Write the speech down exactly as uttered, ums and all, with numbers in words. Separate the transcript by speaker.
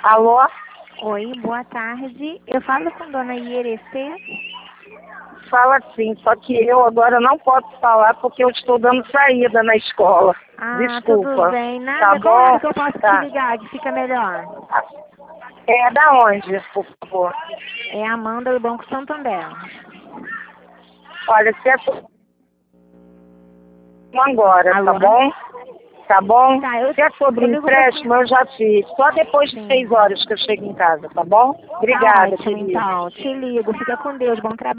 Speaker 1: Alô?
Speaker 2: Oi, boa tarde. Eu falo com Dona Ierecê.
Speaker 1: Fala sim, só que eu agora não posso falar porque eu estou dando saída na escola.
Speaker 2: Ah,
Speaker 1: Desculpa.
Speaker 2: tudo bem. Nada,
Speaker 1: Tá
Speaker 2: qual hora
Speaker 1: bom?
Speaker 2: que eu posso
Speaker 1: Tá.
Speaker 2: te ligar que fica melhor?
Speaker 1: É da onde, por favor?
Speaker 2: É a Amanda do Banco Santander.
Speaker 1: Olha, se é agora,
Speaker 2: Alô?
Speaker 1: tá bom? Tá bom?
Speaker 2: Tá, eu,
Speaker 1: Se é sobre
Speaker 2: eu ligo pra
Speaker 1: empréstimo, eu já fiz. Só depois de
Speaker 2: Sim.
Speaker 1: seis horas que eu chego em casa, tá bom?
Speaker 2: Tá
Speaker 1: Obrigada,
Speaker 2: ótimo,
Speaker 1: querida.
Speaker 2: então. Te ligo. Fica com Deus. Bom trabalho.